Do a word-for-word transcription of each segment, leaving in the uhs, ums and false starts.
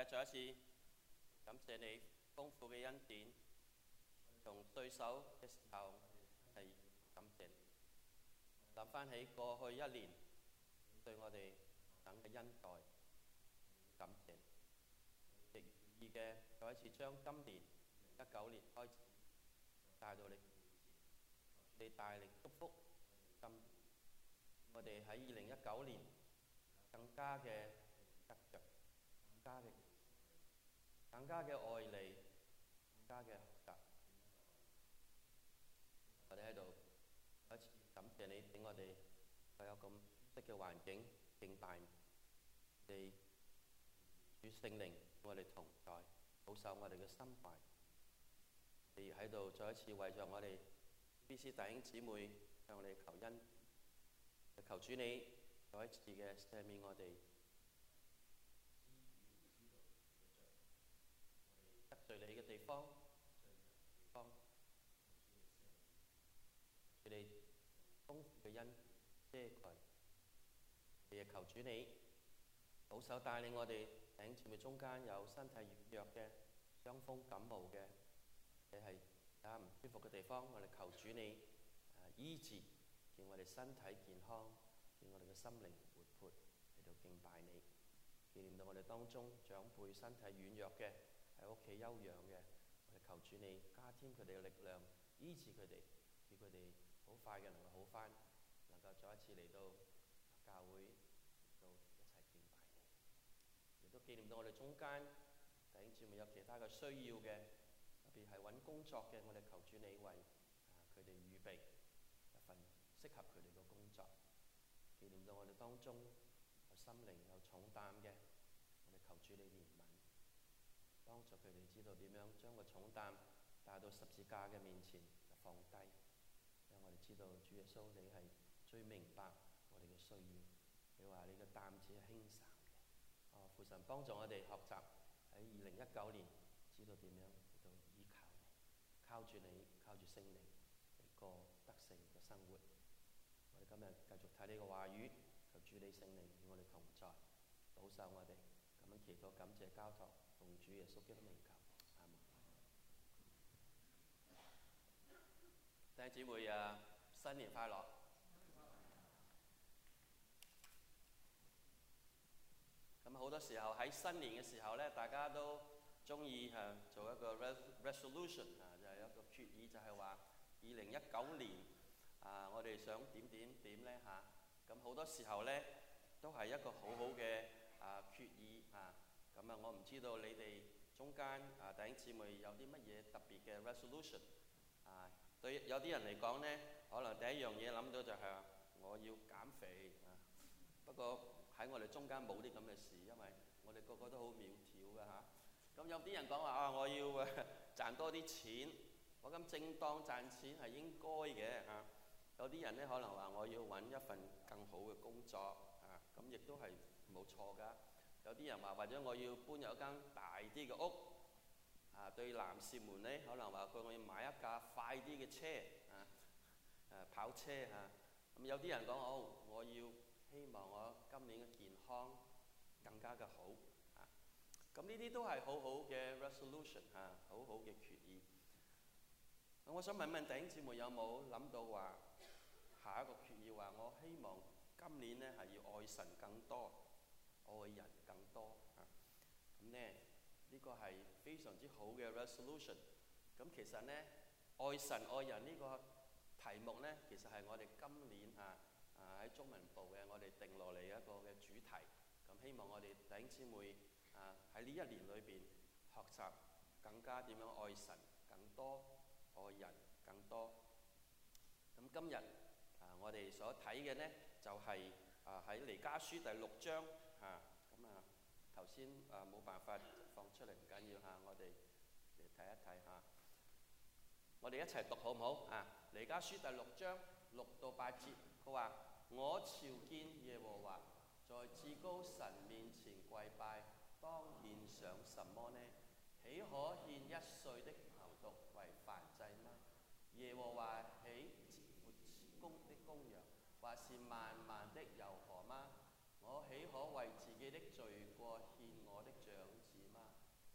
咧，再一次感謝你豐富嘅恩典。從對手嘅時候係感謝你。諗翻起過去一年對我哋等嘅恩待，感謝你。亦願意嘅再一次將今年一九年開始帶到你，你大力祝福今年，我哋喺二零一九年更加嘅得着，更加嘅更加嘅愛你，更加嘅學習。我哋喺度再一次感謝你，俾我哋有咁適嘅環境敬拜你，主聖靈與我哋同在，保守我哋嘅心懷。你喺度再一次為着我哋 B C 弟兄姊妹向我哋求恩，求主你再一次嘅赦免我哋得罪你嘅地方，方佢哋豐富嘅恩遮蓋，亦求主你保守帶領我哋弟兄姊妹中間有身體軟弱嘅、傷風感冒嘅，你係啊唔舒服嘅地方，我哋求主你啊醫治，叫我哋身體健康，叫我哋嘅心靈活潑喺度敬拜你。紀念到我哋當中長輩身體軟弱嘅，喺屋企休養嘅，我哋求主你加添佢哋嘅力量，醫治佢哋，叫佢哋好快嘅能夠好返，能夠再一次嚟到教會嚟到一齊敬拜你。亦都紀念到我哋中間弟兄姊妹有其他嘅需要嘅，特別係揾工作嘅，我哋求主你為啊佢哋預備一份適合佢哋嘅工作。紀念到我哋當中有心靈有重擔嘅，我哋求主你憐憫，幫助佢哋知道點樣將個重擔帶到十字架嘅面前就放低，讓我哋知道主耶穌你係最明白我哋嘅需要。你話你嘅擔子係輕省嘅。哦，父神幫助我哋學習喺二零一九年知道點樣嚟到依靠你，靠住你，靠住聖靈嚟過得勝嘅生活。我哋今日繼續睇呢個話語，求主你聖靈與我哋同在，保守我哋。咁樣祈禱感謝交託，奉主耶穌基督名求，阿門。弟兄姊妹啊，新年快樂！咁好多時候喺新年嘅時候咧，大家都中意誒做一個 resolution 啊，就係一個決議，就係話二零一九年啊，我哋想點點點咧嚇。咁好多時候咧都係一個好好嘅啊決議啊。咁啊，我唔知道你哋中間啊弟兄姊妹有啲乜嘢特別嘅 resolution 啊？對有啲人嚟講咧，可能第一樣嘢諗到就係我要減肥啊。不過喺我哋中間冇啲咁嘅事，因為我哋個個都好苗條㗎嚇。咁有啲人講話啊，我要誒賺多啲錢，我咁正當賺錢係應該嘅嚇。有啲人咧可能話我要揾一份更好嘅工作啊，咁亦都係冇錯㗎。有啲人話或者我要搬入一間大啲嘅屋啊，對男士們咧可能話佢我要買一架快啲嘅車啊，誒跑車嚇。咁有啲人講哦，我要希望我今年嘅健康更加嘅好啊。咁呢啲都係好好嘅 resolution 嚇，好好嘅決議。咁我想問問弟兄姊妹有冇諗到話下一個決議話我希望今年咧係要愛神更多，愛人更多啊。咁咧呢個係非常之好嘅 resolution。咁其實咧愛神愛人呢個題目咧，其實係我哋今年啊啊喺中文部嘅我哋定落嚟一個嘅主題。咁希望我哋弟兄姊妹啊喺呢一年裏邊學習更加點樣愛神更多，愛人更多。咁今日啊，我哋所睇嘅呢就係啊喺彌迦書第六章嚇。咁啊頭先啊冇辦法放出嚟，唔緊要嚇，我哋嚟睇一睇嚇。我哋一齊讀好唔好啊？彌迦書第六章六到八節，佢話：我朝見耶和華，在至高神面前跪拜，當獻上什麼呢？豈可獻一歲的牛犢為燔祭嗎？耶和華豈活公的公羊，或是萬萬的油河嗎？我豈可為自己的罪過獻我的長子嗎？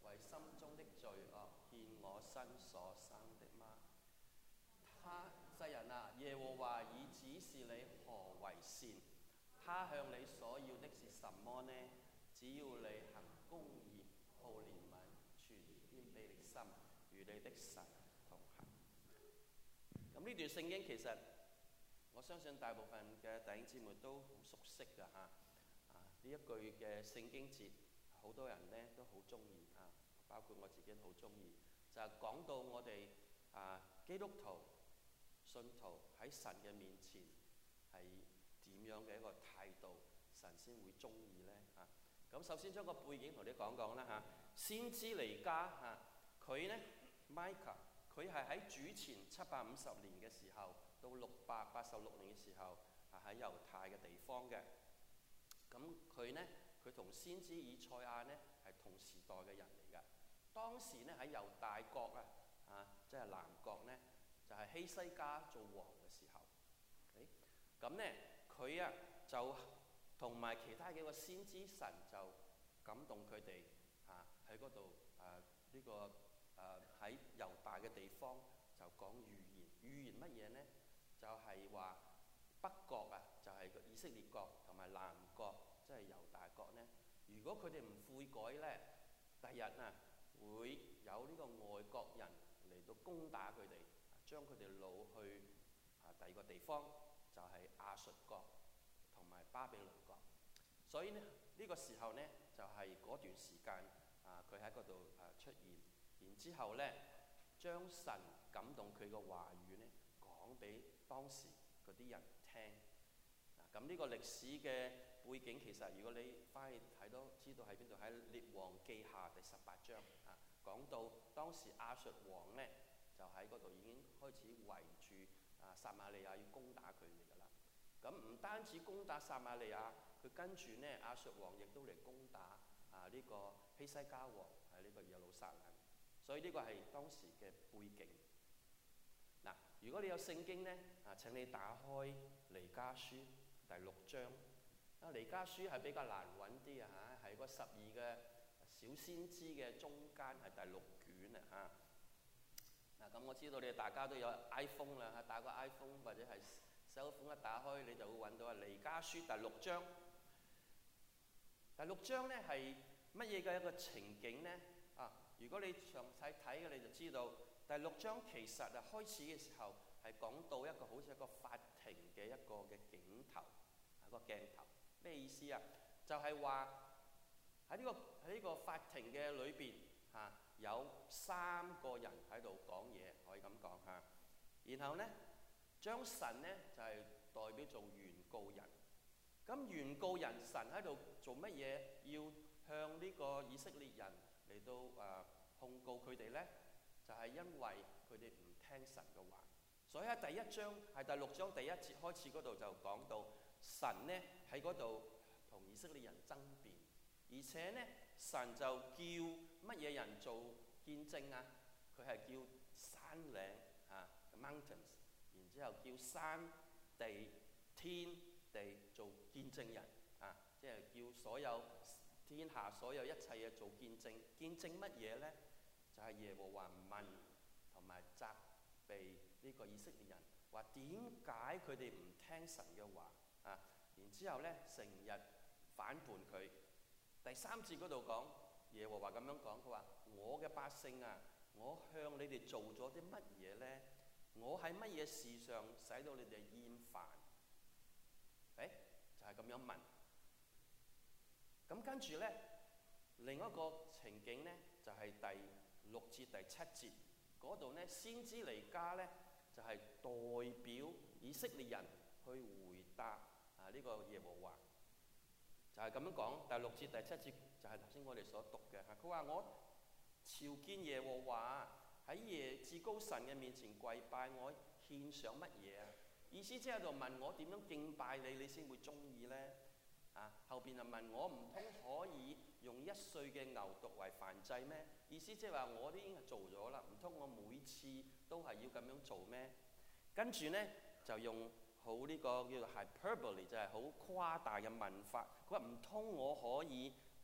為心中的罪惡獻我身所生的嗎？他世人啊，耶和華已指示你何為善，他向你所要的是什麼呢？只要你行公義、好憐憫、存謙卑的心，與你的神同行。咁呢段聖經其實我相信大部分嘅弟兄姊妹都好熟悉㗎嚇。啊，呢一句嘅聖經節，好多人咧都好中意啊，包括我自己都好中意。就係、是、講到我哋啊基督徒信徒喺神嘅面前係點樣嘅一個態度，神先會中意咧嚇。咁首先將個背景同你講講啦嚇。先知彌迦嚇，佢咧 Micah， 佢係喺主前七百五十年嘅時候到六百八十六年嘅時候係喺猶太嘅地方嘅。咁佢咧佢同先知以賽亞咧係同時代嘅人嚟㗎。當時咧喺猶大國啊啊，即係南國咧就係、是、希西家做王嘅時候。咁咧佢啊就同埋其他幾個先知，神就感動佢哋啊喺嗰度啊呢個啊喺猶大嘅地方就講預言。預言乜嘢咧？就係、是、話北國啊就係、是、以色列國同埋南國即係猶大國咧，如果佢哋唔悔改咧，第日啊會有呢個外國人嚟到攻打佢哋，將佢哋擄去啊第二個地方，就係、是、亞述國同埋巴比倫國。所以呢，呢、這個時候呢，就係、是、嗰段時間啊，佢喺嗰度啊出現，然之後呢，將神感動佢嘅話語呢講俾當時嗰啲人聽。咁、啊、呢個歷史嘅背景其實如果你翻去睇到知道喺邊度，喺列王記下第十八章啊，講到當時亞述王呢，就喺嗰度已經開始圍住啊撒瑪利亞要攻打佢哋㗎啦。咁唔單止攻打撒瑪利亞，佢跟住呢亞述王亦都嚟攻打啊呢、這個希西家王喺呢個耶路撒冷。所以呢個係當時嘅背景。嗱、啊，如果你有聖經呢，啊請你打開彌迦書第六章。啊，彌迦書係比較難揾啲啊嚇，係個十二嘅小先知嘅中間，係第六卷啊嚇。嗱，咁我知道你哋大家都有 iPhone 啦嚇，打個 iPhone 或者係手機一打開，你就會揾到啊彌迦書第六章。第六章咧係乜嘢嘅一個情景咧？啊，如果你詳細睇嘅，你就知道第六章其實啊開始嘅時候係講到一個好似一個法庭嘅一個嘅鏡頭，一個鏡頭。咩意思啊？就係話喺呢個喺呢個法庭嘅裏邊嚇，有三個人喺度講嘢，可以咁講嚇。然後咧，將神咧就係、是、代表做原告人。咁原告人神喺度做乜嘢？要向呢個以色列人嚟到誒、呃、控告佢哋咧，就係、是、因為佢哋唔聽神嘅話。所以喺第一章係第六章第一節開始嗰度就講到神咧喺嗰度同以色列人爭辯，而且咧神就叫乜嘢人做見證啊？佢係叫山嶺啊 mountains， 然之後叫山地天地做見證人啊，即係叫所有天下所有一切嘢做見證。見證乜嘢咧？就係、是、耶和華問同埋責備呢個以色列人，話點解佢哋唔聽神嘅話啊？然之後咧成日反叛佢。第三節嗰度講耶和華咁樣講，佢話我嘅百姓啊，我向你哋做咗啲乜嘢咧？我喺乜嘢事上使到你哋厭煩？誒，就係、是、咁樣問。咁跟住咧，另一個情景咧，就係、是、第六節第七節嗰度咧，先知彌迦咧就係、是、代表以色列人去回答啊呢、這個耶和華，就係、是、咁樣講。第六節第七節就係頭先我哋所讀嘅。佢話我朝見耶和華喺耶至高神嘅面前跪拜，我獻上乜嘢啊？意思即係喺度問我點樣敬拜你，你先會中意咧？啊，後邊就問我唔通可以用一歲嘅牛犢為燔祭咩？意思即係話我都已經係做咗啦，唔通我每次都係要咁樣做咩？跟住咧就用好呢個叫做 hyperbole，就係好誇大嘅問法。佢話唔通我可以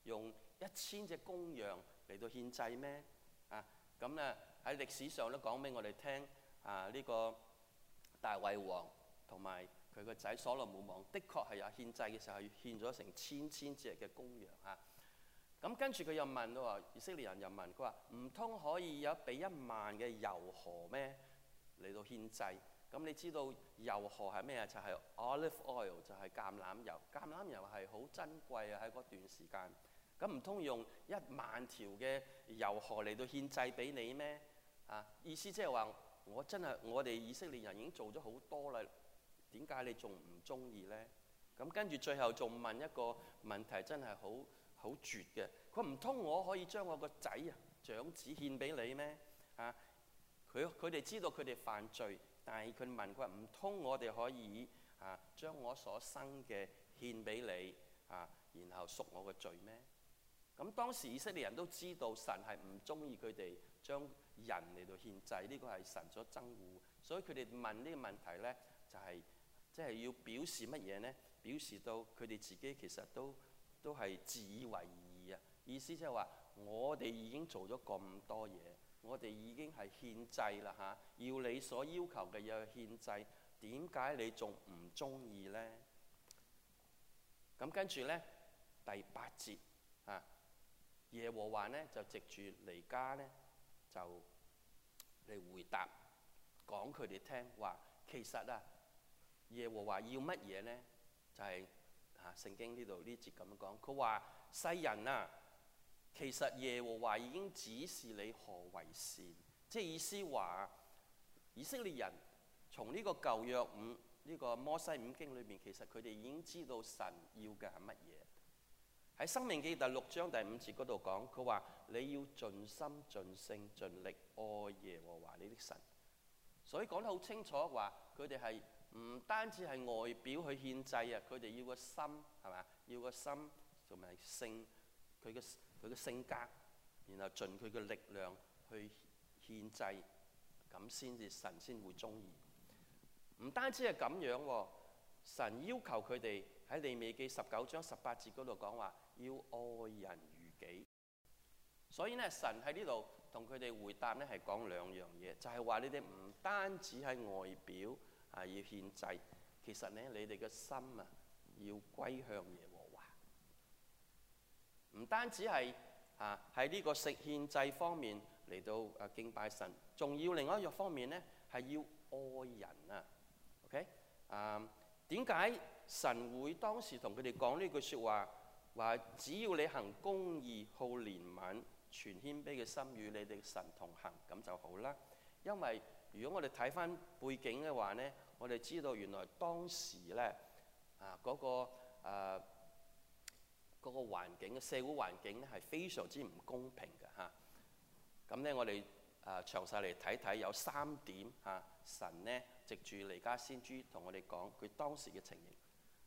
用一千隻公羊嚟到獻祭咩？啊，咁咧喺歷史上都講俾我哋聽啊，呢、這個大衛王同埋佢個仔所羅門王，的確係有獻祭嘅時候，係獻咗成千千隻嘅公羊嚇。咁、啊、跟住佢又問喎，以色列人又問佢話：唔通可以有俾一萬嘅油河咩嚟到獻祭？咁你知道油河係咩啊？就係、是、olive oil，就係橄欖油。橄欖油係好珍貴啊！喺嗰段時間，咁唔通用一萬條嘅油河嚟到獻祭俾你咩？啊，意思即係話我真係我哋以色列人已經做咗好多啦，點解你仲唔中意呢？咁跟住最後仲問一個問題，真係好好絕嘅。佢唔通我可以將我個仔啊長子獻俾你咩？啊，佢佢哋知道佢哋犯罪。但係佢問佢話：唔通我哋可以啊將我所生嘅獻俾你啊，然後贖我個罪咩？咁當時以色列人都知道神係唔中意佢哋將人嚟到獻祭，呢個係神所憎惡，所以佢哋問呢個問題呢，就係即係要表示乜嘢呢？表示到佢哋自己其實都都係自以為義啊！意思即係話我哋已經做咗咁多嘢。我哋已經係獻祭啦嚇，要你所要求嘅嘢去獻祭，點解你仲唔中意呢？咁跟住呢，第八節啊，耶和華呢就藉住彌迦呢就嚟回答，講佢哋聽話。其實啊，耶和華要乜嘢呢？就係、是、啊聖經呢度呢節咁講，佢話世人啊。其實耶和華已經指示你何為善，即係意思話以色列人從呢個舊約五呢、這個摩西五經裏邊，其實佢哋已經知道神要嘅係乜嘢。喺申命記第六章第五節嗰度講，佢話你要盡心盡性盡力愛耶和華你的神。所以講得好清楚，話佢哋係唔單止係外表去獻祭啊，佢哋要個心係嘛，要個心同埋性，佢嘅。佢嘅性格，然後盡佢嘅力量去獻祭，咁先至神先會中意。唔單止係咁樣喎，神要求佢哋喺利未記十九章十八節嗰度講話，要愛人如己。所以咧，神喺呢度同佢哋回答咧係講兩樣嘢，就係話你哋唔單止喺外表啊要獻祭，其實咧你哋嘅心啊要歸向耶和華。唔單止係啊喺呢個食獻祭方面嚟到啊敬拜神，仲要另外一樣方面咧係要愛人啊。OK 啊？點解神會當時同佢哋講呢句説話？話只要你行公義、好憐憫、存謙卑嘅心，與你哋神同行，咁就好啦。因為如果我哋睇翻背景嘅話咧，我哋知道原來當時咧啊嗰個啊。嗰個環境嘅社會環境咧係非常之唔公平嘅嚇。咁咧我哋啊詳細嚟睇睇，有三點嚇、啊、神咧藉住彌迦先知同我哋講佢當時嘅情形。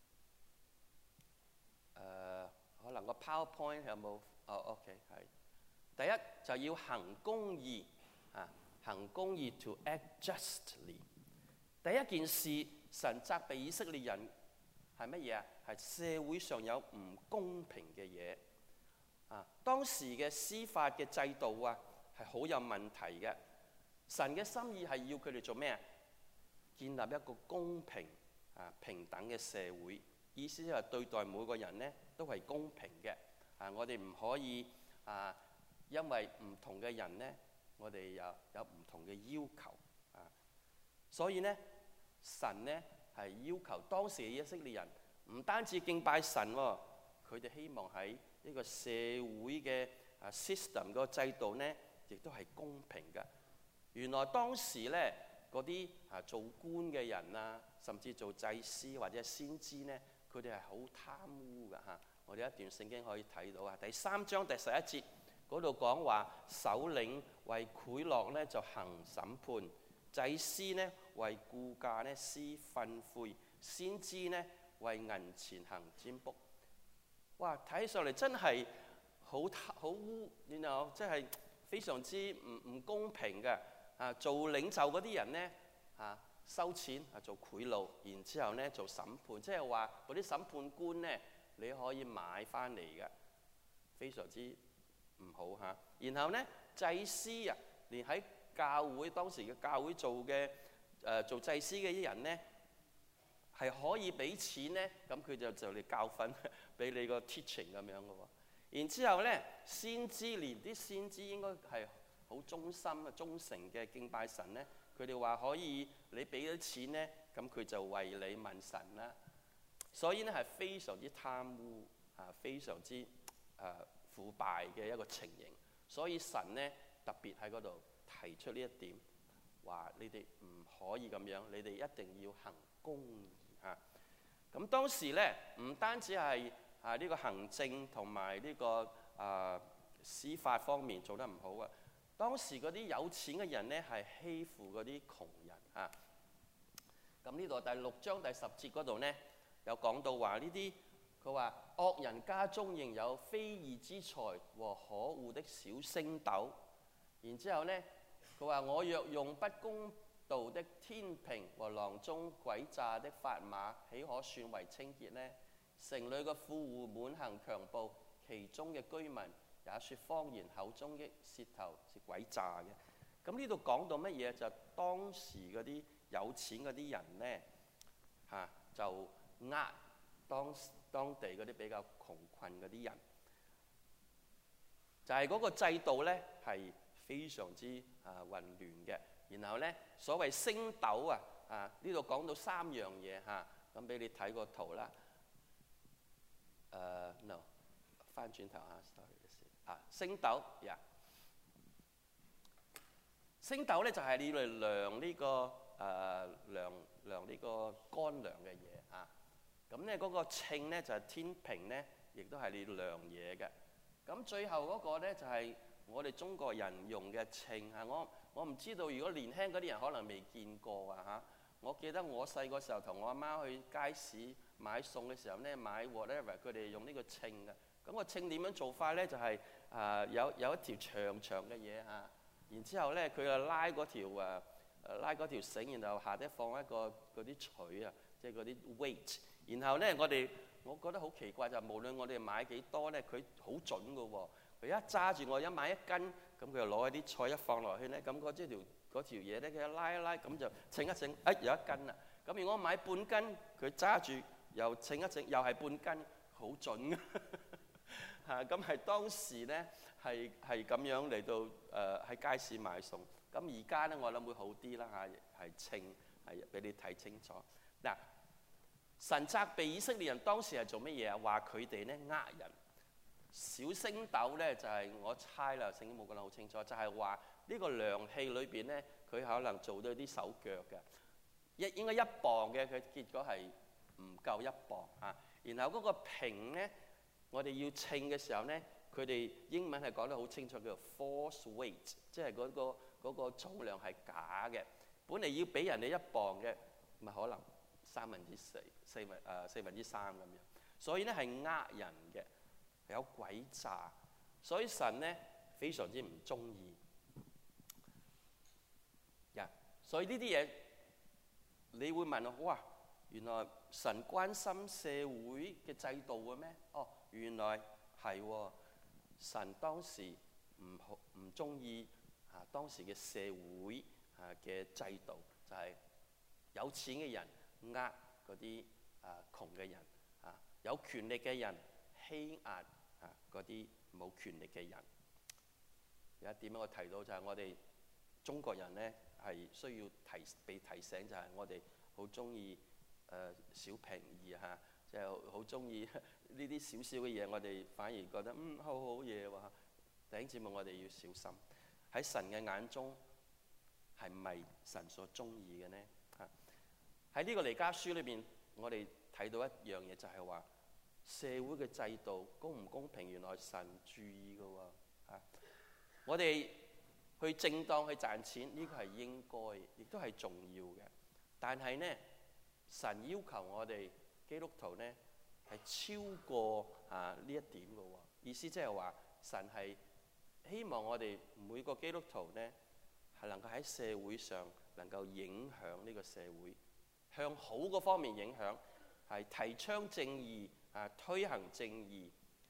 誒、呃、可能個 PowerPoint 有冇？哦 OK 係。第一就要行公義啊，行公義 to act justly。第一件事，神責備以色列人係乜嘢啊？係社會上有唔公平嘅嘢啊！當時嘅司法嘅制度啊，係好有問題嘅。神嘅心意係要佢哋做咩啊？建立一個公平啊平等嘅社會，意思就係對待每個人咧都係公平嘅啊！我哋唔可以啊，因為唔同嘅人咧，我哋有有唔同嘅要求啊。所以咧，神咧係要求當時嘅以色列人。唔單止敬拜神喎，佢哋希望喺呢個社會嘅啊 system 個制度咧，亦都係公平嘅。原來當時咧嗰啲啊做官嘅人啊，甚至做祭司或者先知咧，佢哋係好貪污㗎嚇。我哋一段聖經可以睇到啊，第三章第十一節嗰度講話，首領為賄賂咧就行審判，祭司咧為雇價咧施訓誨，先知咧為銀錢行占卜。哇！睇起上嚟真係好好污，然後即係非常之唔唔公平嘅。啊，做領袖嗰啲人咧啊，收錢啊做賄賂，然之後咧做審判，即係話嗰啲審判官咧你可以買翻嚟嘅。 非常之唔好嚇。然後咧，祭司啊，連喺教會當時嘅教會做嘅誒、呃、做祭司嘅啲人咧，係可以俾錢咧，咁佢就就嚟教訓俾你個 teaching 咁樣嘅喎。然之後咧，先知連啲先知應該係好忠心啊、忠誠嘅敬拜神咧，佢哋話可以你俾咗錢咧，咁佢就為你問神啦。所以咧係非常之貪污啊，非常之誒、呃、腐敗嘅一個情形。所以神咧特別喺嗰度提出呢一點，話你哋唔可以咁樣，你哋一定要行公義嚇。咁、啊、當時咧唔單止係啊呢、這個行政同埋呢個啊司法方面做得唔好啊，當時嗰啲有錢嘅人咧係欺負嗰啲窮人嚇。咁呢度第六章第十節嗰度咧有講到話呢啲，佢話惡人家中仍有非義之財和可惡的小升斗。然之後咧，佢話我若用不公道的天平和囊中詭詐的法碼，豈可算為清潔呢？城裏嘅富戶滿行強暴，其中嘅居民也説謊言，口中的舌頭是詭詐嘅。咁呢度講到乜嘢？就當時嗰啲有錢嗰啲人咧嚇、啊，就呃當當地嗰啲比較窮困嗰啲人，就係、是、嗰個制度咧係非常之啊混亂嘅。然後咧，所謂升斗啊，啊呢度講到三樣嘢嚇，咁、啊、俾你睇個圖啦。誒、uh, no， 翻轉頭嚇 ，sorry 啊，升斗呀， yeah. 升斗咧就係、是、你嚟量呢、這個誒、呃、量量呢個乾糧嘅嘢嚇。咁咧嗰個秤咧就係、是、天平咧，亦都係你量嘢嘅。咁最後嗰個咧就係、是、我哋中國人用嘅秤嚇。我我唔知道，如果年輕嗰啲人可能未見過啊嚇。我記得我細個時候同我阿媽去街市買餸嘅時候咧，買 whatever， 佢哋用呢個秤嘅。咁個秤點樣做法咧？就係、是、啊、呃、有有一條長長嘅嘢嚇，然之後咧佢就拉嗰條啊拉嗰條繩，然後下底放一個嗰啲錘啊，即係嗰啲 weight。然後咧我哋我覺得好奇怪就係、是、無論我哋買幾多咧，佢好準㗎喎。佢一揸住我一買一斤，咁佢就攞一啲菜一放落去咧，咁嗰條嗰條嘢咧，佢一拉一拉，咁就稱一稱，哎有一斤啦。咁如果我買半斤，佢揸住又稱一稱，又係半斤，好準啊！嚇，咁係當時咧係係咁樣嚟到誒喺、呃、街市買餸。咁而家咧我諗會好啲啦嚇，係稱係俾你睇清楚。嗱，神責備以色列人當時係做乜嘢啊？話佢哋咧呃人。小升斗咧就係、是、我猜啦，聖經冇講得好清楚，就係話呢個量器裏邊咧，佢可能做到啲手腳嘅，一應該一磅嘅，佢結果係唔夠一磅啊。然後嗰個平咧，我哋要稱嘅時候咧，佢哋英文係講得好清楚，叫做 false weight， 即係嗰、那個嗰、那個重量係假嘅。本嚟要俾人哋一磅嘅，咪可能三分之四、四分誒、呃、四分之三咁樣。所以咧係呃人嘅。有詭詐，所以神咧非常之唔中意。呀、yeah，所以呢啲嘢，你會問我：哇，原來神關心社會嘅制度嘅咩？哦，原來係、哦，神當時唔好唔中意啊當時嘅社會啊嘅制度，就係、是、有錢嘅人呃嗰啲啊窮嘅人啊，有權力嘅人欺壓啊嗰啲冇權力嘅人。有一點我提到就係我哋中國人咧係需要提被提醒，就係我哋好中意誒小便宜嚇，即係好中意呢啲少少嘅嘢，我哋反而覺得嗯好好嘢喎。弟兄姊妹，我哋要小心喺神嘅眼中係唔係神所中意嘅呢？嚇，喺呢個彌迦書裏邊，我哋睇到一樣嘢，就係話社會嘅制度公唔公平，原來神注意嘅喎。嚇，我哋去正當去賺錢，呢個係應該，亦都係重要嘅。但係呢，神要求我哋基督徒呢係超過啊呢一點嘅喎。意思即係話神係希望我哋每個基督徒呢係能夠喺社會上能夠影響呢個社會，向好嗰方面影響，係提倡正義啊，推行正義，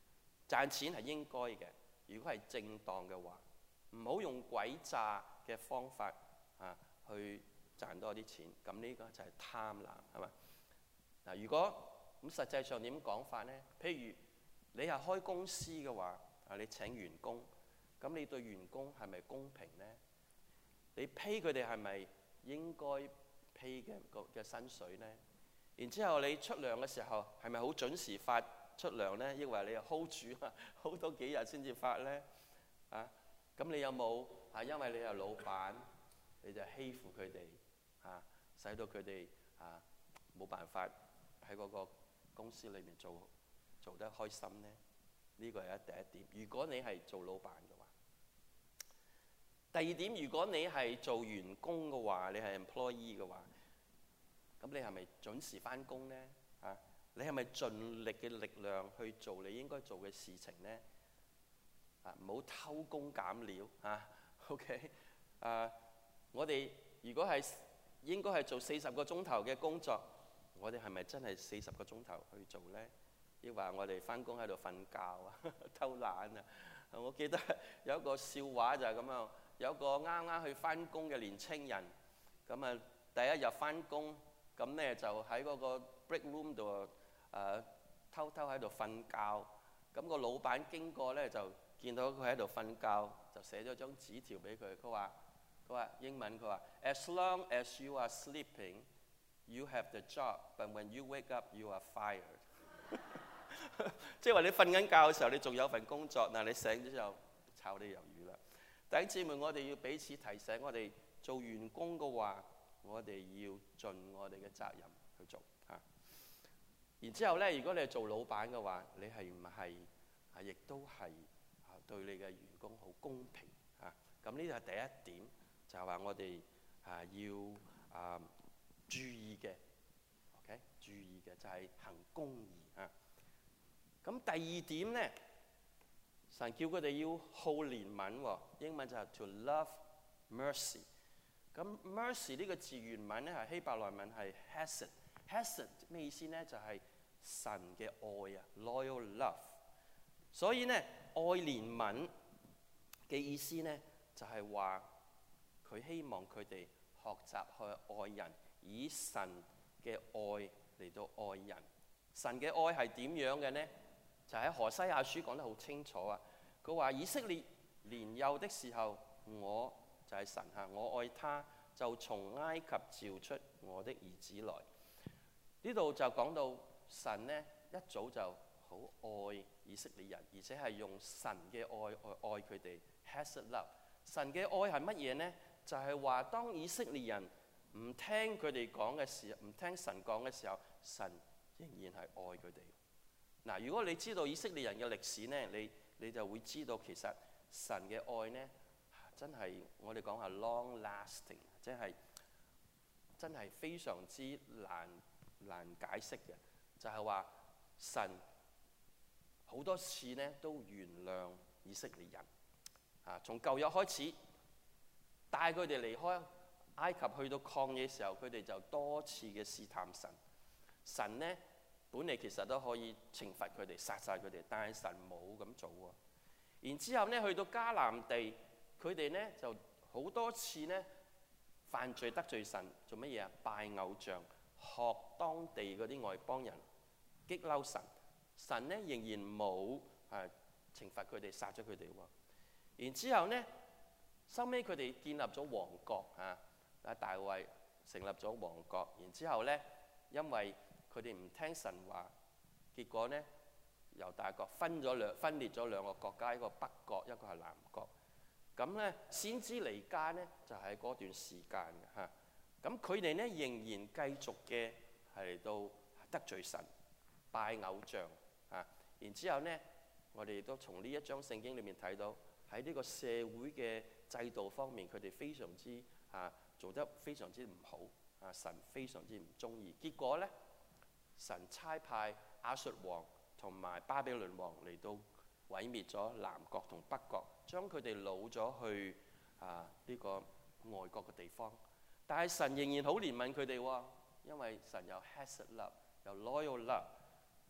賺錢係應該嘅，如果係正當嘅話，唔好用詭詐嘅方法啊去賺多啲錢。咁呢個就係貪婪，係嘛？嗱，如果咁實際上點講法呢？譬如你係開公司嘅話，啊，你請員工，咁你對員工係咪公平呢？你 pay 佢哋係咪應該 pay 嘅嘅薪水呢？然之後你出糧嘅時候係咪好準時發出糧呢？抑或你又 hold 住啊，hold 多幾日先至發呢？啊，咁你有冇啊？因為你係老闆，你就欺負佢哋啊，使到佢哋啊冇辦法喺嗰個公司裏面做做得開心呢？呢個係第一點。如果你係做老闆嘅話，第二點，如果你係做員工嘅話，你係 employee 嘅話，咁你係咪準時返工呢？啊，你係咪盡力嘅力量去做你應該做嘅事情呢？啊，唔好偷工減料啊。OK， 啊，我哋如果係應該係做四十個鐘頭嘅工作，我哋係咪真係四十個鐘頭去做呢？抑或我哋返工喺度瞓覺啊、偷懶啊？我記得有一個笑話就係咁樣，有個啱啱去返工嘅年青人，咁啊第一日返工，咁咧就喺嗰個 break room 度誒偷偷喺度瞓覺。咁個老闆經過咧就見到佢喺度瞓覺，就寫咗張紙條俾佢。佢話佢話英文佢話 As long as you are sleeping, you have the job, but when you wake up, you are fired。即係話你瞓緊覺嘅時候，你仲有份工作，嗱你醒咗之後炒你魷魚啦。弟兄姊妹，我哋要彼此提醒，我哋做員工嘅話，我哋要盡我哋嘅責任去做嚇。然之後咧，如果你係做老闆嘅話，你係唔係啊？亦都係啊，對你嘅員工好公平嚇。咁呢個係第一點，就係話我哋啊要啊注意嘅 ，OK， 注意嘅就係行公義嚇。咁第二點咧，神叫佢哋要好憐憫喎，英文就係 to love mercy。咁 mercy 呢個字原文咧係希伯來文係 hesed，hesed 咩意思咧？就係神嘅愛啊 ，loyal love。所以咧，愛憐憫嘅意思咧，就係話佢希望佢哋學習去愛人，以神嘅愛嚟到愛人。神嘅愛係點樣嘅呢？就喺何西阿書講得好清楚啊！佢話以色列年幼的時候，我就係神嚇，我愛他，就從埃及召出我的兒子來。呢度就講到神呢一早就好愛以色列人，而且係用神嘅愛去愛佢哋 hesed love。神嘅愛係乜嘢呢？就係、是、話當以色列人唔聽佢哋講嘅時候，唔聽神講嘅時候，神仍然係愛佢哋。嗱，如果你知道以色列人嘅歷史呢，你你就會知道其實神嘅愛呢，真係我哋講下 long lasting， 即係真係非常之難難解釋嘅。就係、是、話神好多次呢都原諒以色列人，啊，從舊約開始帶佢哋離開埃及去到曠野嘅時候，佢哋就多次嘅試探神。神呢本嚟其實都可以懲罰佢哋，殺晒佢哋，但係神冇咁做喎。然之後呢，去到迦南地，佢哋呢就好多次呢犯罪得罪神，做乜嘢啊？拜偶像，學當地嗰啲外邦人，激嬲神。神呢仍然冇誒懲罰佢哋，殺咗佢哋喎。然之後呢，收尾佢哋建立咗王國啊，啊大衛成立咗王國。然之後呢，因為佢哋唔聽神話，結果呢猶大國分咗兩分裂咗兩個國家，一個北國，一個係南國。咁呢先知彌迦呢就喺、是、嗰段時間嘅嚇。咁佢哋呢仍然繼續嘅係嚟到得罪神、拜偶像啊。然之後呢，我哋亦都從呢一章聖經裏面睇到喺呢個社會嘅制度方面，佢哋非常之啊做得非常之唔好啊，神非常之唔中意。結果呢，神差派亞述王同埋巴比倫王嚟到毀滅咗南國同北國，將佢哋擄咗去啊呢個外國嘅地方。但係神仍然好憐憫佢哋喎，因為神有 hesed love，有 loyal love。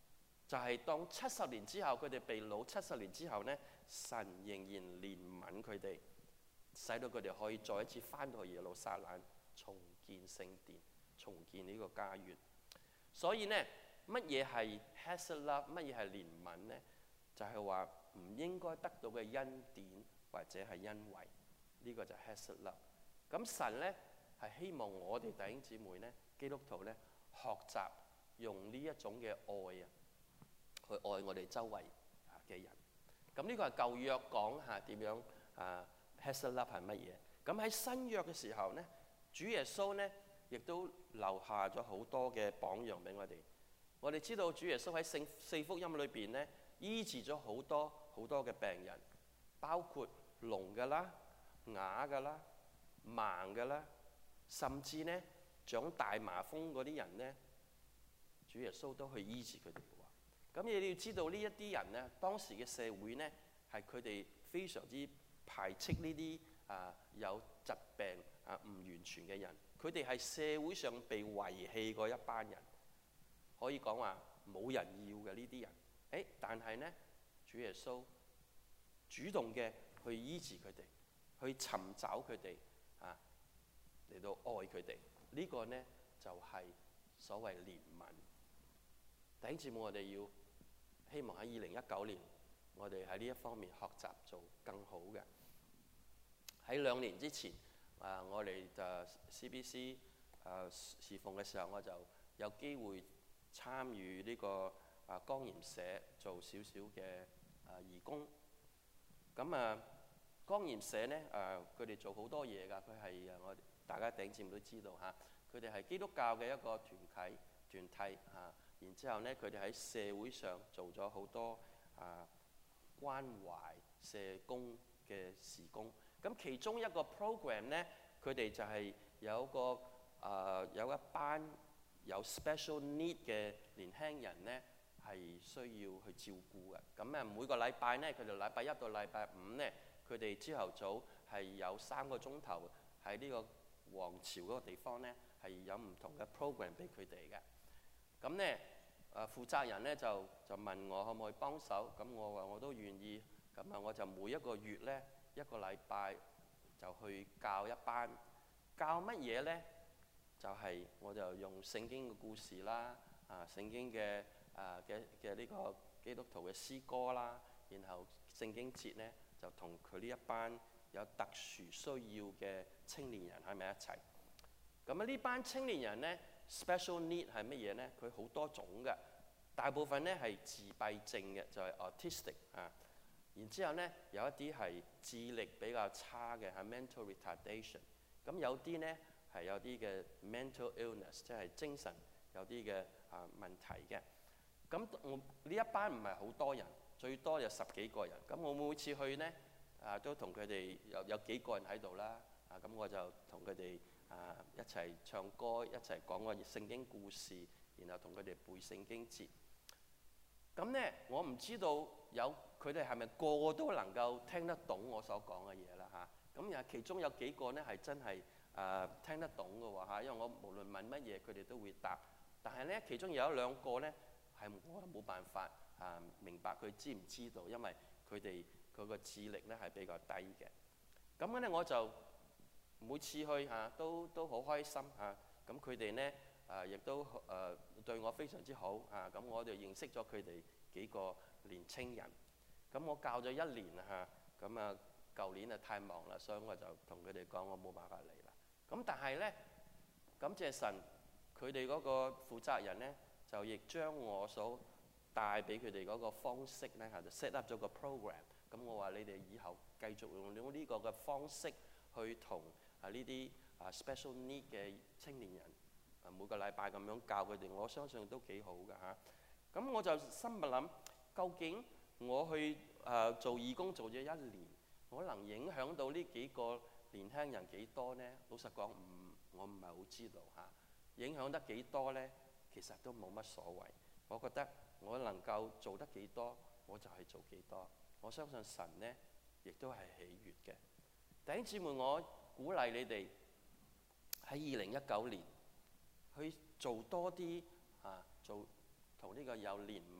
就係、是、當七十年之後，佢哋被擄七十年之後呢，神仍然憐憫佢哋，使到佢哋可以再一次翻到去耶路撒冷，重建聖殿，重建呢個家園。所以呢，乜嘢係 Hesed love， 乜嘢係憐憫呢？就係話唔應該得到嘅恩典或者係恩惠，呢、這個就係 Hesed love。咁神呢，係希望我哋弟兄姊妹呢，基督徒呢，學習用呢一種嘅愛啊，去愛我哋周圍嘅人。咁呢個係舊約講下點樣啊 Hesed love 係乜嘢？咁喺新約嘅時候呢，主耶穌呢，亦都留下咗好多嘅榜樣俾我哋。我哋知道主耶穌喺聖四福音裏邊呢，醫治咗好多好多嘅病人，包括聾嘅啦、啞嘅啦、盲嘅啦，甚至呢長大麻風嗰啲人呢，主耶穌都去醫治佢哋嘅。咁你要知道呢一啲人呢，當時嘅社會呢，係佢哋非常之排斥呢啲啊有疾病啊唔完全嘅人，佢哋係社會上被遺棄嗰一班人。可以講話冇人要嘅呢啲人，誒，但係呢，主耶穌主動嘅去醫治佢哋，去尋找佢哋啊，嚟到愛佢哋。呢、這個呢，就係、是、所謂憐憫。弟兄姊妹，我哋要希望喺二零一九年，我哋喺呢一方面學習做更好嘅。喺兩年之前，啊，我哋就 C B C 啊侍奉嘅時候，我就有機會參與呢個啊光鹽社做少少嘅啊義工。咁啊光鹽社呢，啊佢哋做好多嘢㗎。佢係啊我大家頂尖都知道嚇，佢哋係基督教嘅一個團體團體嚇。然之後呢，佢哋喺社會上做咗好多啊關懷社工嘅事工。咁其中一個 program 呢，佢哋就係有一個啊有一班有 special need 嘅年輕人呢，係需要去照顧嘅。咁啊每個禮拜呢，佢哋禮拜一到禮拜五呢，佢哋朝頭早係有三個鐘頭喺呢個皇朝嗰個地方呢，係有唔同嘅 program 俾佢哋嘅。咁呢，誒負責人呢就就問我可唔可以幫手，咁我話我都願意。咁啊我就每一個月呢，一個禮拜就去教一班，教乜嘢呢？就係、是、我就用聖經嘅故事啦，啊聖經嘅啊嘅嘅呢個基督徒嘅詩歌啦，然後聖經節呢，就同佢呢一班有特殊需要嘅青年人喺埋一齊。咁啊呢班青年人呢 special need 係乜嘢呢？佢好多種嘅，大部分呢係自閉症嘅，就係、是、autistic 啊。然之後呢，有一啲係智力比較差嘅，係 mental retardation。咁有啲呢係有啲嘅 mental illness，即係精神有啲嘅啊問題嘅。咁我呢一班唔係好多人，最多有十幾個人。咁我每次去呢，啊都同佢哋有有幾個人喺度啦。啊咁我就同佢哋啊一齊唱歌，一齊講個聖經故事，然後同佢哋背聖經節。咁呢，我唔知道有佢哋係咪個個都能夠聽得懂我所講嘅嘢啦嚇。咁、啊、又其中有幾個呢係真係誒、呃、聽得懂嘅喎嚇，因為我無論問乜嘢佢哋都會答。但係呢，其中有一兩個呢係我冇辦法啊明白佢知唔知道，因為佢哋佢個智力呢係比較低嘅。咁呢，我就每次去嚇、啊、都都好開心嚇。咁佢哋呢。誒亦、啊、都誒、呃、對我非常之好啊！咁我就認識咗佢哋幾個年青人。咁我教咗一年嚇，咁啊舊年啊太忙啦，所以我就同佢哋講我冇辦法嚟啦。咁但係呢，感謝神，佢哋嗰個負責人呢，就亦將我所帶俾佢哋嗰個方式呢，嚇就 set up 咗個 program。咁我話你哋以後繼續用用呢個嘅方式去同啊呢啲啊 special need 嘅青年人。每個禮拜咁樣教佢哋，我相信都幾好㗎嚇。咁我就心入諗，究竟我去誒、呃、做義工做咗一年，可能影響到呢幾個年輕人幾多呢？老實講，唔我唔係好知道嚇。影響得幾多呢？其實都冇乜所謂。我覺得我能夠做得幾多，我就係做幾多。我相信神呢，亦都係喜悅嘅。弟兄姊妹，我鼓勵你哋喺二零一九年，去做多啲啊，做同呢個有憐憫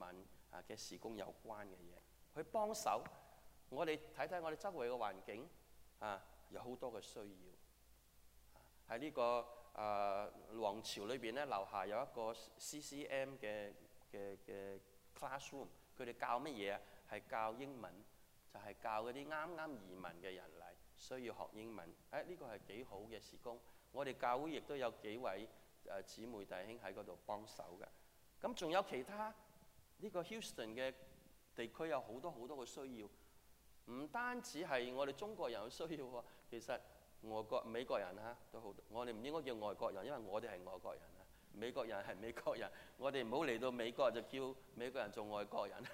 啊嘅事工有關嘅嘢，去幫手。我哋睇睇我哋周圍嘅環境啊，有好多嘅需要。喺呢個啊皇朝裏邊咧，樓下有一個 C C M 嘅嘅嘅 classroom， 佢哋教乜嘢啊？係教英文，就係教嗰啲啱啱移民嘅人嚟，需要學英文。誒呢個係幾好嘅事工。我哋教會亦都有幾位誒姊妹弟兄喺嗰度幫手嘅。咁仲有其他呢個 Houston 嘅地區有好多好多嘅需要。唔單止係我哋中國人有需要喎，其實外國美國人嚇都好多。我哋唔應該叫外國人，因為我哋係外國人啊。美國人係美國人，我哋唔好嚟到美國就叫美國人做外國人。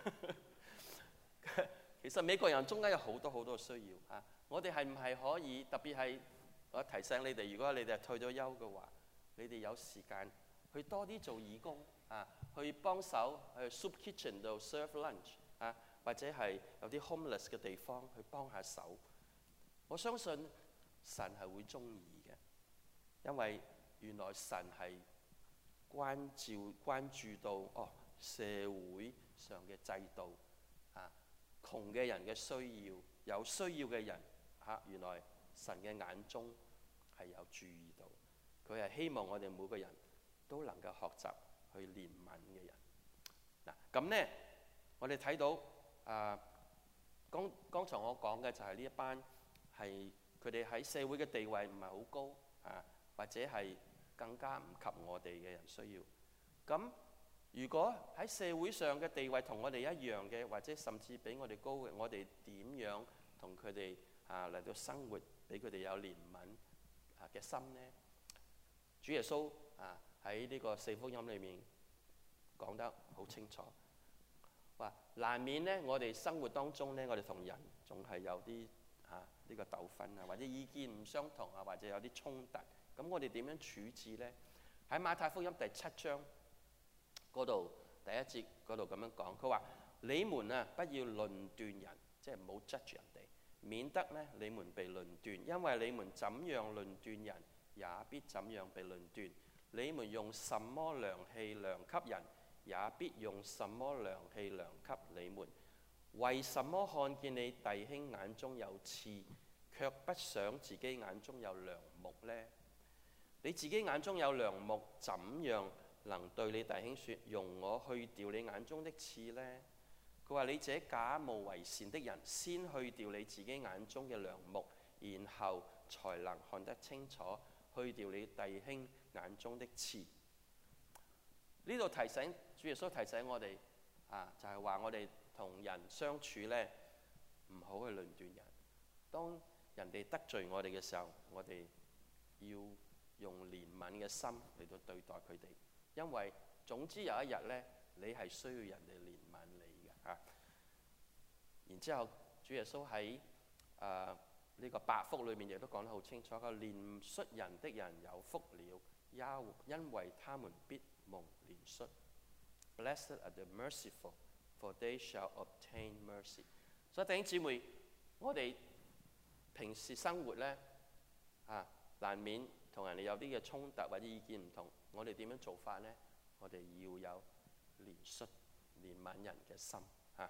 其實美國人中間有好多好多需要嚇，我哋係唔係可以特別係我提醒你哋，如果你哋係退咗休嘅話，你哋有時間去多啲做義工啊，去幫手去 soup kitchen 度 serve lunch 啊。或者係有啲 homeless 嘅地方去幫下手，我相信神係會鍾意嘅，因為原來神係關照關注到哦社會上嘅制度啊，窮嘅人嘅需要，有需要嘅人嚇、啊，原來神嘅眼中係有注意到，佢係希望我哋每個人都能夠學習去憐憫嘅人。嗱咁咧，我哋睇到。啊，剛剛才我講嘅就係呢一班係佢哋喺社會嘅地位唔係好高啊，或者係更加唔及我哋嘅人需要。咁如果喺社會上嘅地位同我哋一樣嘅，或者甚至比我哋高嘅，我哋點樣同佢哋啊嚟到生活，俾佢哋有憐憫啊嘅心呢？主耶穌啊喺呢個四福音裏面講得好清楚。話難免咧，我哋生活當中咧，我哋同人總係有啲嚇呢個糾紛啊，或者意見唔相同啊，或者有啲衝突。咁我哋點樣處置咧？喺馬太福音第七章嗰度第一節嗰度咁樣講，佢話：你們啊，不要論斷人，即係唔好 judge 人哋，免得咧你們被論斷。因為你們怎樣論斷人，也必怎樣被論斷。你們用什麼量器量給人，也必用什麼量器量給你們。為什麼看見你弟兄眼中有刺，卻不想自己眼中有梁木呢？你自己眼中有梁木，怎樣能對你弟兄說：容我去掉你眼中的刺呢？佢話：你這假冒為善的人，先去掉你自己眼中嘅梁木，然後才能看得清楚，去掉你弟兄眼中的刺。呢度提醒主耶穌提醒我哋啊，就係話我哋同人相處呢，唔好去論斷人。當人哋得罪我哋嘅時候，我哋要用憐憫嘅心嚟到對待佢哋，因為總之有一日呢，你係需要人哋憐憫你嘅嚇。然之後，主耶穌喺誒呢個八福裏面亦都講得好清楚，佢話憐恤人的人有福了，因為他們必蒙憐恤。Blessed are the merciful, for they shall obtain mercy。所以弟兄姊妹，我哋平時生活咧啊，難免同人哋有啲嘅衝突或者意見唔同，我哋點樣做法咧？我哋要有憐恤、憐憫人嘅心嚇。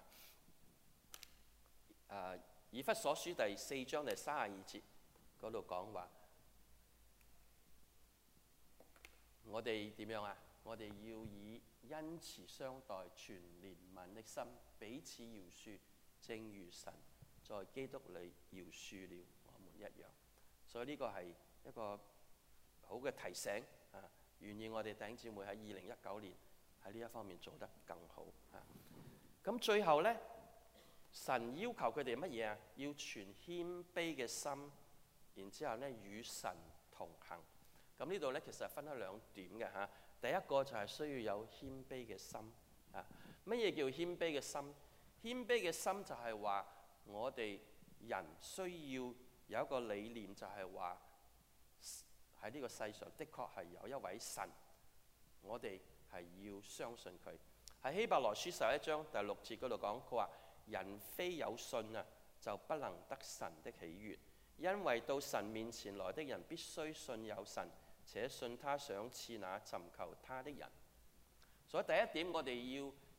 誒，以弗所書第四章第三十二節嗰度講話，我哋點樣啊？我哋要以恩慈相待，存憐憫的心，彼此饒恕，正如神在基督裏饒恕了我們一樣。所以呢個係一個好嘅提醒啊！願意我哋弟兄姊妹喺二零一九年喺呢一方面做得更好啊！咁最後呢，神要求佢哋乜嘢啊？要存謙卑嘅心，然之後呢與神同行。咁呢度呢，其實係分開兩點嘅嚇。第一個就係需要有謙卑嘅心啊！乜嘢叫謙卑嘅心？謙卑嘅心就係話我哋人需要有一個理念，就係話喺呢個世上的確係有一位神，我哋係要相信佢。喺希伯來書十一章第六節嗰度講，佢話人非有信啊，就不能得神的喜悅，因為到神面前來的人必須信有神，且信他賞賜那尋求他的人。所以第一點，我哋要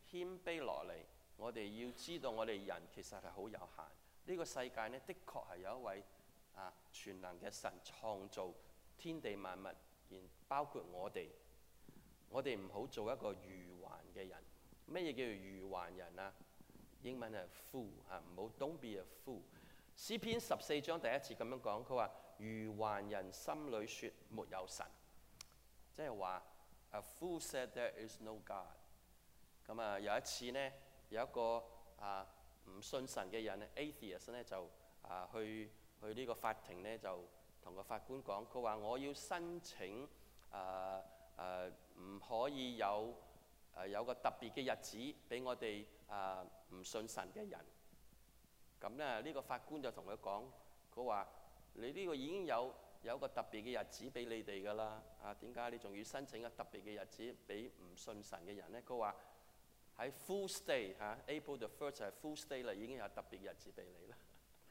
謙卑落嚟，我哋要知道我哋人其實係好有限。呢個世界呢，的確係有一位啊全能嘅神創造天地萬物，而包括我哋。我哋唔好做一個愚頑嘅人。乜嘢叫做愚頑人啊？英文係 fool 啊，唔好 don't be a fool。詩篇十四章第一節咁樣講，佢話愚頑人心裏說沒有神，即係話 a fool said there is no God。咁啊有一次呢，有一個啊唔信神嘅人咧 atheist 咧就啊去去呢個法庭咧就同個法官講，佢話我要申請啊誒唔可以有誒、啊、有個特別嘅日子俾我哋啊唔信神嘅人。咁咧呢個法官就同佢講，佢話你呢個已經有有個特別嘅日子俾你哋㗎啦，啊點解你仲要申請一個特別嘅日子俾唔信神嘅人咧？佢話喺 full stay 嚇、啊、April the first 係 full stay 啦，已經有特別日子俾你啦。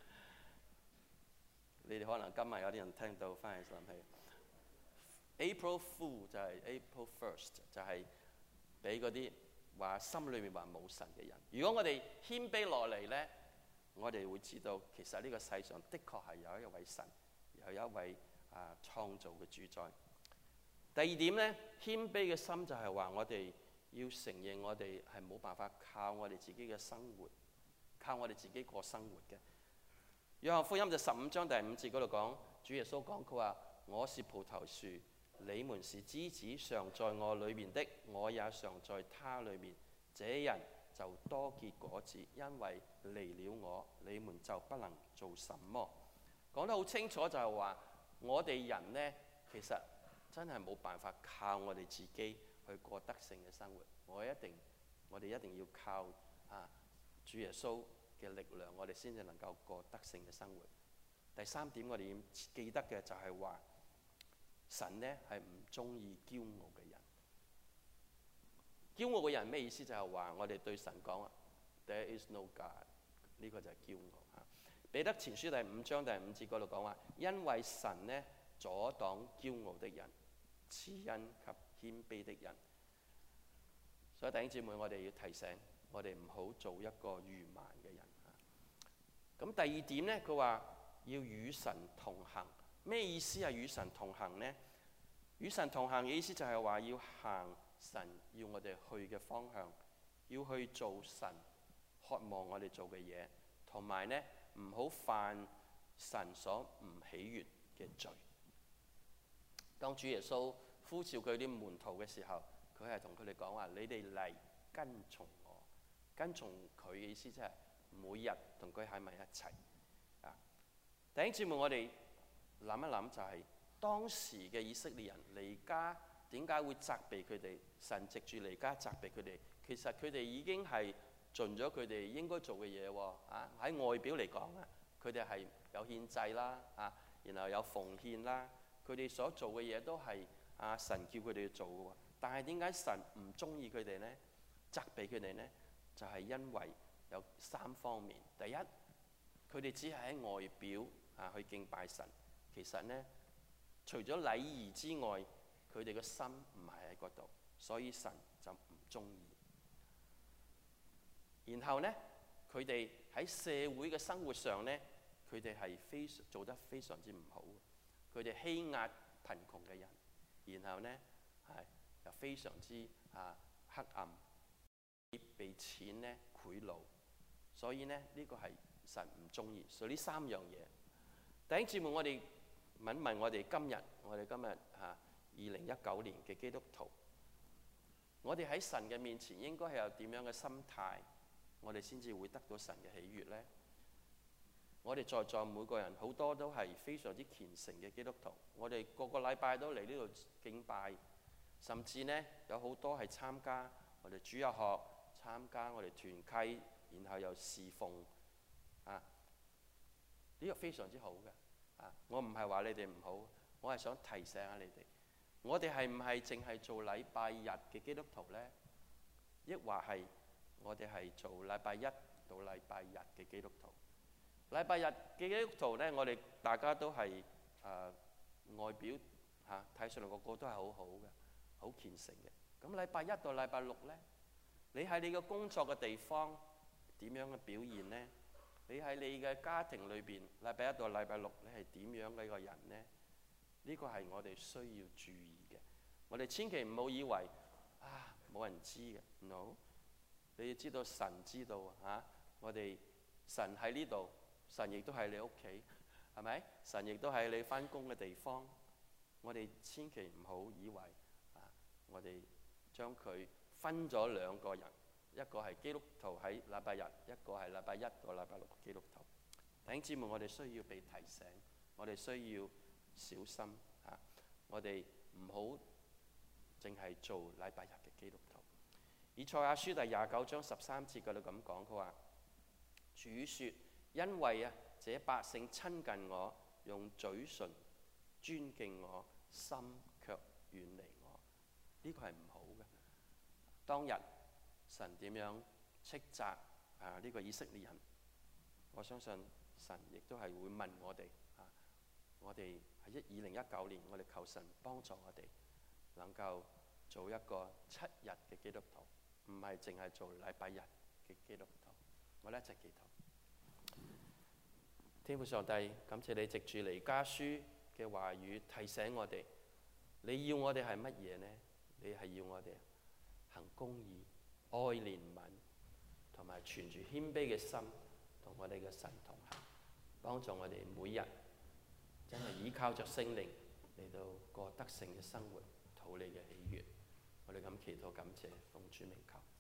你哋可能今日有啲人聽到翻去諗起 April Fool 就係 April first 就係俾嗰啲話心裏面話冇神嘅人。如果我哋謙卑落嚟咧，我哋會知道其實呢個世上的確係有一位神，有一位啊創造嘅主宰。第二點咧，謙卑嘅心就係話我哋要承認我哋係冇辦法靠我哋自己嘅生活，靠我哋自己過生活嘅。約翰福音就十五章第五節嗰度講，主耶穌講佢話：我是葡萄樹，你們是枝子，常在我裏面的，我也常在他裏面。這人就多結果子，因為離了我，你們就不能做什麼。講得好清楚，就係話我哋人呢，其實真係冇辦法靠我哋自己去過得勝嘅生活。我一定，我哋一定要靠啊主耶穌嘅力量，我哋先至能夠過得勝嘅生活。第三點，我哋要記得嘅就係話，神呢係唔中意驕傲嘅人。驕傲嘅人咩意思？就係話我哋對神講 There is no God， 呢個就係驕傲嚇。彼得前書第五章第五節嗰度講話，因為神呢阻擋驕傲的人，賜恩給謙卑的人。所以弟兄姊妹，我哋要提醒我哋唔好做一個愚頑嘅人。咁第二點呢，佢話要與神同行。咩意思係與神同行呢？與神同行嘅意思就係話要行神要我哋去嘅方向，要去做神渴望我哋做嘅嘢，同埋呢唔好犯神所唔喜悅嘅罪。當主耶穌呼召佢啲門徒嘅時候，佢係同佢哋講話：你哋嚟跟從我。跟從佢嘅意思即係每日同佢喺埋一齊。啊，弟兄姊妹，我哋諗一諗就係、是、當時嘅以色列人離家點解會責備佢哋？神藉住離家責備佢哋，其實佢哋已經係盡咗佢哋應該做嘅嘢喎。啊，喺外表嚟講啊，佢哋係有獻祭啦，啊，然後有奉獻啦，佢哋所做嘅嘢都係啊神叫佢哋做嘅喎。但係點解神唔中意佢哋呢？責備佢哋呢？就係、是、因為有三方面。第一，佢哋只係喺外表啊去敬拜神，其實呢，除咗禮儀之外，佢哋嘅心唔係喺嗰度，所以神就唔中意。然後呢，佢哋喺社會嘅生活上呢，佢哋係非常做得非常之唔好。佢哋欺壓貧窮嘅人，然後呢係又非常之啊黑暗，被錢呢賄賂，所以呢，呢、這個係神唔中意。所以呢三樣嘢，弟兄姊妹，我哋問問我哋今日，我哋今日嚇二零一九年嘅基督徒，我哋喺神嘅面前應該係有點樣嘅心態，我哋先至會得到神嘅喜悅呢？我哋在座每個人好多都係非常之虔誠嘅基督徒，我哋個個禮拜都嚟呢度敬拜，甚至呢有好多係參加我哋主日學，參加我哋團契，然後又侍奉啊，呢個非常之好嘅啊！我唔係話你哋唔好，我係想提醒下你哋，我哋係唔係淨係做禮拜日嘅基督徒呢？抑或係我哋係做禮拜一到禮拜日嘅基督徒？禮拜日嘅基督徒呢，我哋大家都係誒、呃、外表嚇睇上嚟個個都係好好嘅，好虔誠嘅。咁禮拜一到禮拜六呢， 你喺你嘅工作嘅地方點樣嘅表現呢？你喺你嘅家庭裏邊，禮拜一到禮拜六，你係點樣嘅一個人呢？呢個係我哋需要注意嘅。我哋千祈唔好以為啊冇人知嘅。No， 你要知道神知道啊！我哋神喺呢度，神亦都喺你屋企，係咪？神亦都喺你返工嘅地方。我哋千祈唔好以為啊，我哋將佢分咗兩個人，一個係基督徒喺禮拜日，一個係禮拜一到禮拜六基督徒。弟兄姊妹，我哋需要被提醒，我哋需要小心啊！我哋唔好淨係做禮拜日嘅基督徒。以賽亞書第廿九章十三節嗰度咁講，佢話：主說，因為啊，這百姓親近我，用嘴唇尊敬我，心卻遠離我。呢、這個係唔好嘅。當日神點樣斥責啊呢、這個以色列人？我相信神亦都係會問我哋啊，我哋喺一二零一九年，我哋求神幫助我哋能夠做一個七日嘅基督徒，唔係淨係做禮拜日嘅基督徒。我哋一齊祈禱。天父上帝，感謝你藉住彌迦書嘅話語提醒我哋，你要我哋係乜嘢呢？你係要我哋行公義、愛憐憫，同埋存住謙卑嘅心，同我哋嘅神同行，幫助我哋每日真係依靠着聖靈嚟到過得勝嘅生活，討你嘅喜悅。我哋咁祈禱感謝，奉主名求。